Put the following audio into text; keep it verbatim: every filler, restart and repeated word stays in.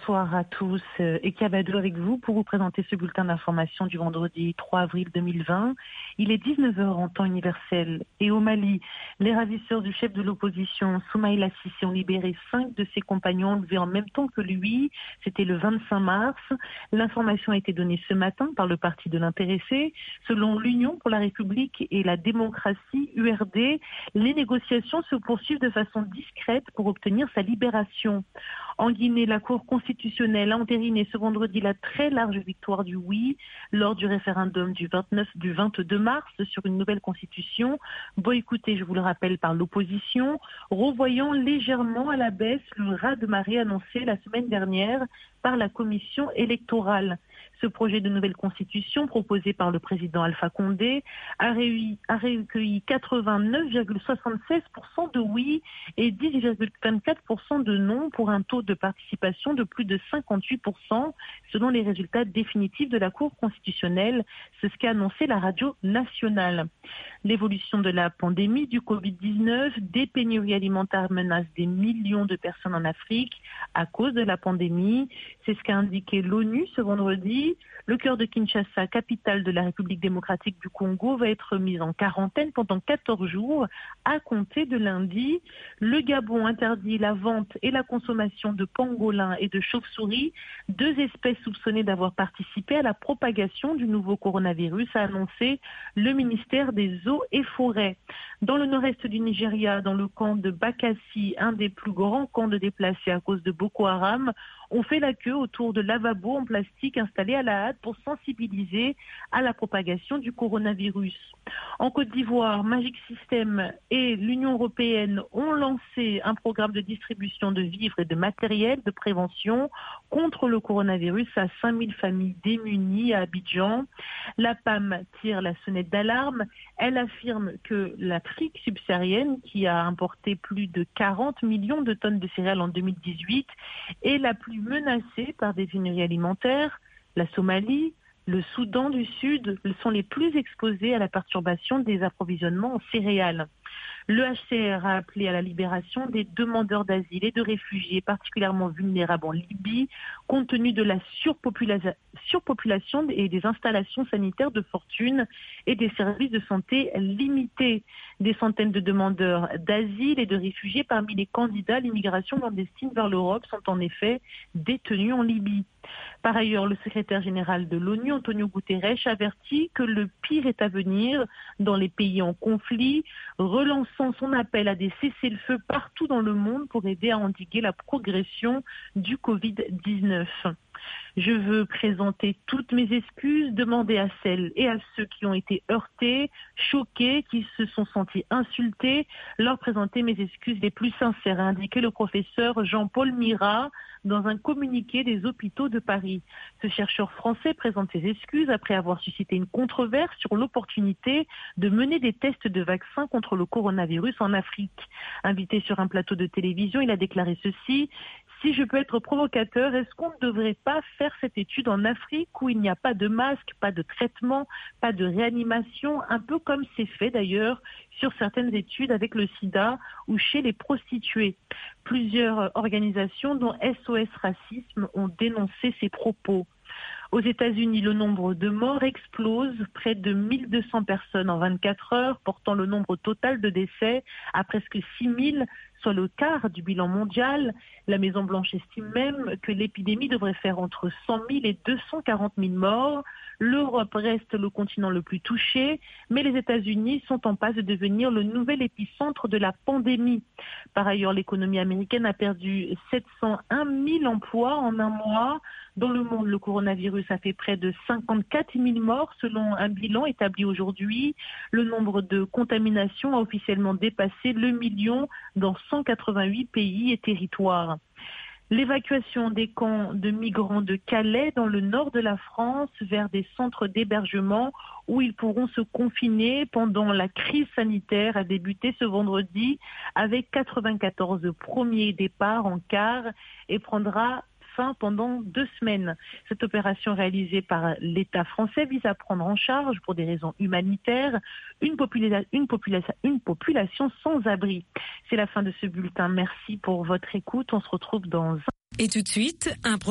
bonsoir à tous. Ekia Badou avec vous pour vous présenter ce bulletin d'information du vendredi trois avril deux mille vingt. Il est dix-neuf heures en temps universel et au Mali, les ravisseurs du chef de l'opposition Soumaïla Cissé ont libéré cinq de ses compagnons enlevés en même temps que lui. C'était le vingt-cinq mars. L'information a été donnée ce matin par le parti de l'intéressé. Selon l'Union pour la République et la démocratie, U R D, les négociations se poursuivent de façon discrète pour obtenir sa libération. En Guinée, la Cour constitutionnelle a entériné ce vendredi la très large victoire du oui lors du référendum du vingt-neuf, du vingt-deux mars sur une nouvelle constitution, boycottée, je vous le rappelle, par l'opposition, revoyant légèrement à la baisse le raz-de-marée annoncé la semaine dernière par la commission électorale. Ce projet de nouvelle constitution proposé par le président Alpha Condé a, réuni, a recueilli quatre-vingt-neuf virgule soixante-seize pour cent de oui et dix virgule vingt-quatre pour cent de non pour un taux de participation de plus de cinquante-huit pour cent selon les résultats définitifs de la Cour constitutionnelle. C'est ce qu'a annoncé la radio nationale. L'évolution de la pandémie du covid dix-neuf, des pénuries alimentaires menacent des millions de personnes en Afrique à cause de la pandémie. C'est ce qu'a indiqué l'ONU ce vendredi. Le cœur de Kinshasa, capitale de la République démocratique du Congo, va être mis en quarantaine pendant quatorze jours à compter de lundi. Le Gabon interdit la vente et la consommation de pangolins et de chauves-souris, deux espèces soupçonnées d'avoir participé à la propagation du nouveau coronavirus, a annoncé le ministère des Eaux et Forêts. Dans le nord-est du Nigeria, dans le camp de Bakassi, un des plus grands camps de déplacés à cause de Boko Haram, on fait la queue autour de lavabos en plastique installés à la hâte pour sensibiliser à la propagation du coronavirus. En Côte d'Ivoire, Magic System et l'Union européenne ont lancé un programme de distribution de vivres et de matériel de prévention contre le coronavirus à cinq mille familles démunies à Abidjan. La P A M tire la sonnette d'alarme. Elle affirme que l'Afrique subsaharienne, qui a importé plus de quarante millions de tonnes de céréales en deux mille dix-huit, est la plus menacée par des pénuries alimentaires. La Somalie, le Soudan du Sud sont les plus exposés à la perturbation des approvisionnements en céréales. Le H C R a appelé à la libération des demandeurs d'asile et de réfugiés particulièrement vulnérables en Libye, compte tenu de la surpopula- surpopulation et des installations sanitaires de fortune et des services de santé limités. Des centaines de demandeurs d'asile et de réfugiés parmi les candidats à l'immigration clandestine vers l'Europe sont en effet détenus en Libye. Par ailleurs, le secrétaire général de l'ONU, Antonio Guterres, avertit que le pire est à venir dans les pays en conflit, relançant son appel à des cessez-le-feu partout dans le monde pour aider à endiguer la progression du covid dix-neuf. Je veux présenter toutes mes excuses, demander à celles et à ceux qui ont été heurtés, choqués, qui se sont sentis insultés, leur présenter mes excuses les plus sincères, a indiqué le professeur Jean-Paul Mira dans un communiqué des hôpitaux de Paris. Ce chercheur français présente ses excuses après avoir suscité une controverse sur l'opportunité de mener des tests de vaccins contre le coronavirus en Afrique. Invité sur un plateau de télévision, il a déclaré ceci: si je peux être provocateur, est-ce qu'on ne devrait pas faire cette étude en Afrique où il n'y a pas de masque, pas de traitement, pas de réanimation, un peu comme c'est fait d'ailleurs sur certaines études avec le sida ou chez les prostituées. Plusieurs organisations, dont S O S Racisme, ont dénoncé ces propos. Aux États-Unis, le nombre de morts explose, près de mille deux cents personnes en vingt-quatre heures, portant le nombre total de décès à presque six mille, soit le quart du bilan mondial. La Maison-Blanche estime même que l'épidémie devrait faire entre cent mille et deux cent quarante mille morts. L'Europe reste le continent le plus touché, mais les États-Unis sont en passe de devenir le nouvel épicentre de la pandémie. Par ailleurs, l'économie américaine a perdu sept cent un mille emplois en un mois. Dans le monde, le coronavirus a fait près de cinquante-quatre mille morts selon un bilan établi aujourd'hui. Le nombre de contaminations a officiellement dépassé le million dans cent quatre-vingt-huit pays et territoires. L'évacuation des camps de migrants de Calais dans le nord de la France vers des centres d'hébergement où ils pourront se confiner pendant la crise sanitaire a débuté ce vendredi avec quatre-vingt-quatorze premiers départs en car et prendra fin pendant deux semaines. Cette opération réalisée par l'État français vise à prendre en charge, pour des raisons humanitaires, une, popula- une, popula- une population sans abri. C'est la fin de ce bulletin. Merci pour votre écoute. On se retrouve dans un... Et tout de suite, un